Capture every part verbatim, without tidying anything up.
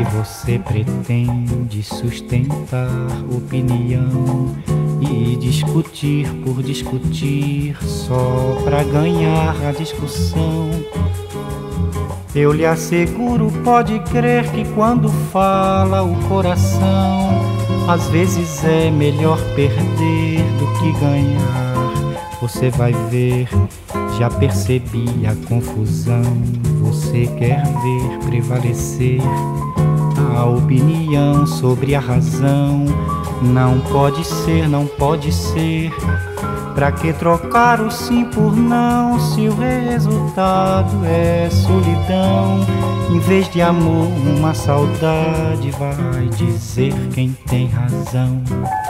Você pretende sustentar opinião e discutir por discutir só pra ganhar a discussão. Eu lhe asseguro, pode crer que quando fala o coração, às vezes é melhor perder do que ganhar. Você vai ver, já percebi a confusão. Você quer ver prevalecer a opinião sobre a razão. Não pode ser, não pode ser. Pra que trocar o sim por não, se o resultado é solidão? Em vez de amor, uma saudade, vai dizer quem tem razão.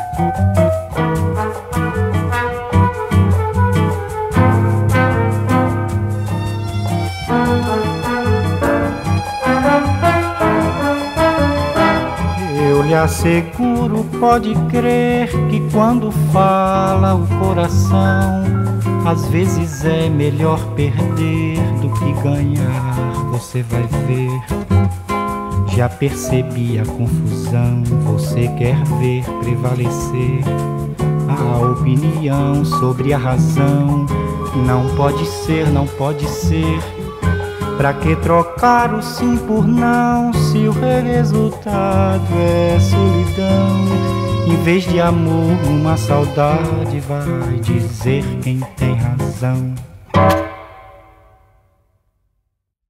Eu lhe asseguro, pode crer que quando fala o coração, às vezes é melhor perder do que ganhar. Você vai ver, já percebi a confusão. Você quer ver prevalecer a opinião sobre a razão. Não pode ser, não pode ser. Pra que trocar o sim por não, se o resultado é solidão? Em vez de amor, uma saudade, vai dizer quem tem razão.